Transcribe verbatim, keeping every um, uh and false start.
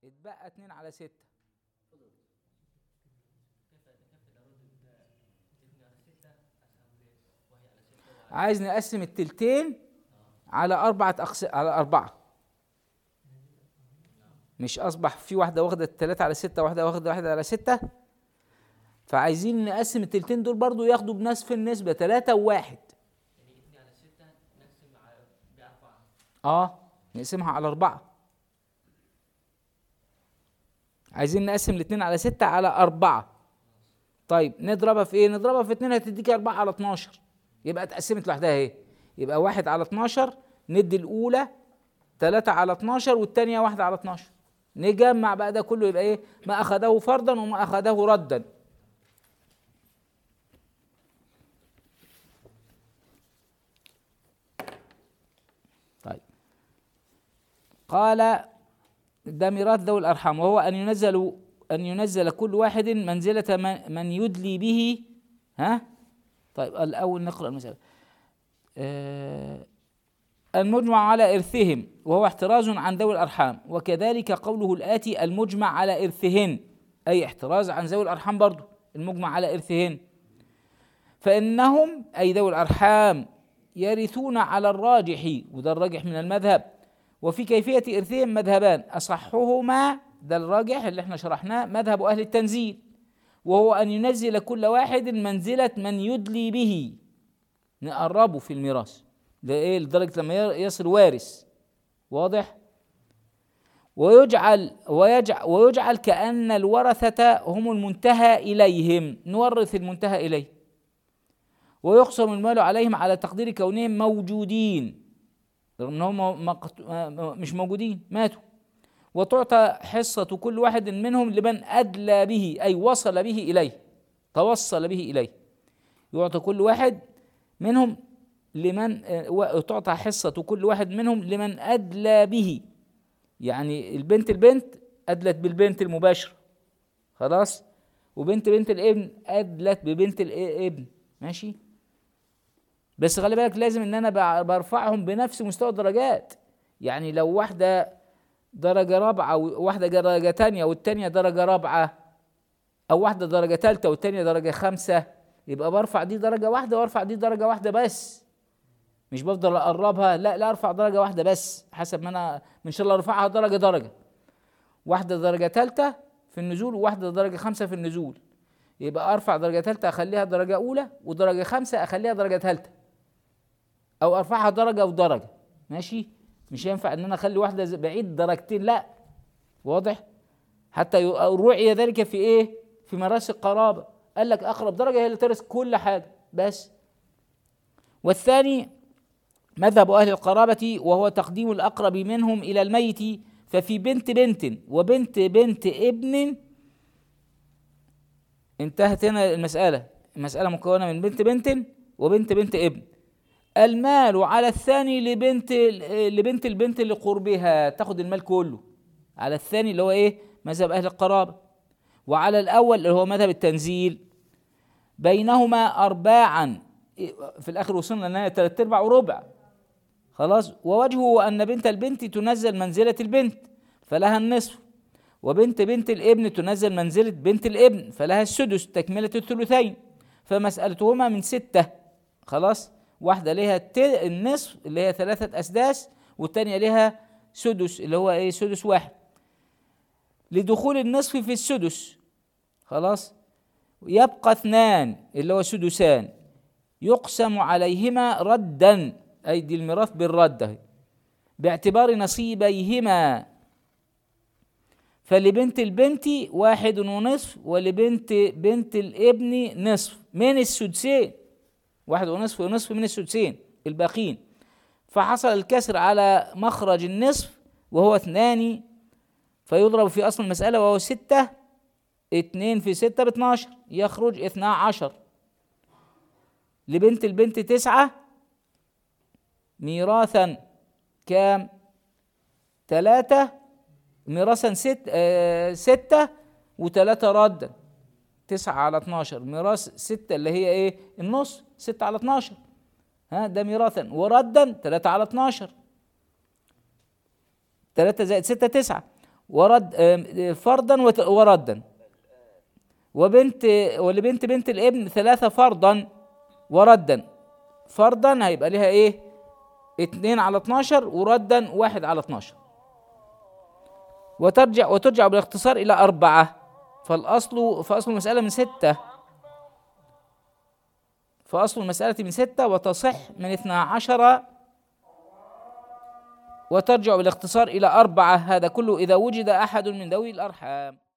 اتبقى اتنين على ستة. عايز نقسم التلتين على أربعة أقس على أربعة. مش أصبح في واحدة واخدة التلاتة على ستة، واحدة واخدة واحدة على ستة، فعايزين نقسم التلتين دول برضو ياخدوا بنصف النسبة، تلاتة وواحد. يعني اتنين على ستة نقسم على بأربعة. اه نقسمها على أربعة. عايزين نقسم الاتنين على ستة على أربعة. طيب نضربها في ايه؟ نضربها في اتنين هتديك أربعة على اتناشر، يبقى اتقسمت لوحدها اهي. يبقى واحد على اتناشر، ندي الأولى تلاتة على اتناشر والتانية واحد على اتناشر. نجمع بقى ده كله يبقى ايه؟ ما أخذه فرضا وما أخذه ردا. طيب قال ده ميراث ذوي الأرحام، وهو أن ينزل أن ينزل كل واحد منزلة من يدلي به. ها؟ طيب الأول نقرأ المسألة. آه المجمع على إرثهم، وهو احتراز عن ذوي الأرحام، وكذلك قوله الآتي المجمع على إرثهن، أي احتراز عن ذوي الأرحام برضو المجمع على إرثهن. فإنهم أي ذوي الأرحام يرثون على الراجح، وده الراجح من المذهب. وفي كيفية إرثهم مذهبان، أصحهما ده الراجح اللي احنا شرحناه مذهب أهل التنزيل، وهو أن ينزل كل واحد منزلة من يدلي به، نقربه في الميراث لإيه؟ لدرجة لما يصل وارث. واضح؟ ويجعل ويجعل ويجعل كأن الورثة هم المنتهى إليهم، نورث المنتهى إليه. ويقسم المال عليهم على تقدير كونهم موجودين، رغم أنهم مش موجودين، ماتوا. وتعطى حصة كل واحد منهم لمن أدلى به، أي وصل به إليه، توصل به إليه. يعطى كل واحد منهم لمن تعطى حصة كل واحد منهم لمن أدلى به، يعني البنت البنت أدلت بالبنت المباشرة، خلاص، وبنت بنت الابن أدلت ببنت الابن، ماشي. بس خلي بالك لازم ان انا برفعهم بنفس مستوى الدرجات. يعني لو واحدة درجة رابعة وواحدة درجة تانية والتانية درجة رابعة، او واحدة درجة تالتة والتانية درجة خمسة، يبقى برفع دي درجة واحدة وارفع دي درجة واحدة بس، مش بفضل اقربها، لا لا ارفع درجة واحدة بس حسب ما انا ان شاء الله ارفعها درجة درجة. واحدة درجة تالتة في النزول وواحدة درجة خمسة في النزول، يبقى ارفع درجة تالتة اخليها درجة اولى، ودرجة خمسة اخليها درجة تالتة، او ارفعها درجة ودرجة، ماشي. مش ينفع ان انا اخلي واحدة بعيد درجتين، لا. واضح؟ حتى رعي ذلك في ايه؟ في ميراث القرابة، قال لك اقرب درجة هي اللي ترث كل حاجة بس. والثاني مذهب اهل القرابة، وهو تقديم الاقرب منهم الى الميت. ففي بنت بنت وبنت بنت ابن، انتهت هنا المسألة. المسألة مكونة من بنت بنت وبنت بنت ابن. المال على الثاني لبنت لبنت البنت لقربها، تاخد المال كله على الثاني اللي هو ايه؟ مذهب اهل القرابة. وعلى الاول اللي هو مذهب التنزيل. بينهما ارباعا، في الاخر وصلنا لنا ثلاث ارباع وربع، خلاص. ووجهه ان بنت البنت تنزل منزلة البنت فلها النصف، وبنت بنت الابن تنزل منزلة بنت الابن فلها السدس تكملة الثلثين. فمسألتهما من ستة، خلاص. واحدة لها النصف اللي هي ثلاثة أسداس، والتانية لها سدس اللي هو ايه؟ سدس واحد، لدخول النصف في السدس، خلاص. يبقى اثنان اللي هو سدسان، يقسم عليهما ردا، أي دي الميراث بالرد، باعتبار نصيبيهما. فلبنت البنت واحد ونصف، ولبنت بنت الابن نصف من السدسين، واحد ونصف ونصف من السدسين الباقين. فحصل الكسر على مخرج النصف وهو اثنان، فيضرب في أصل المسألة وهو ستة. اتنين في ستة باتناشر، يخرج اثنا عشر. لبنت البنت تسعة، ميراثا كام؟ ثلاثة، ميراثا ست آه ستة وثلاثة ردا، تسعة على اتناشر. ميراث ستة اللي هي ايه؟ النص، ستة على اتناشر، ها ده ميراثا. وردا ثلاثة على اتناشر، ثلاثة زائد ستة تسعة. ورد آم، فرضا وت- وردا. وبنت ولبنت بنت الابن ثلاثة فرضا وردا. فرضا هيبقى ليها ايه؟ اتنين على اتناشر، وردا واحد على اتناشر. وترجع وترجع بالاختصار إلى أربعة. فالأصل فأصل المسألة من ستة فأصل المسألة من ستة وتصح من اثنا عشر، وترجع بالاختصار إلى أربعة. هذا كله إذا وجد أحد من ذوي الأرحام.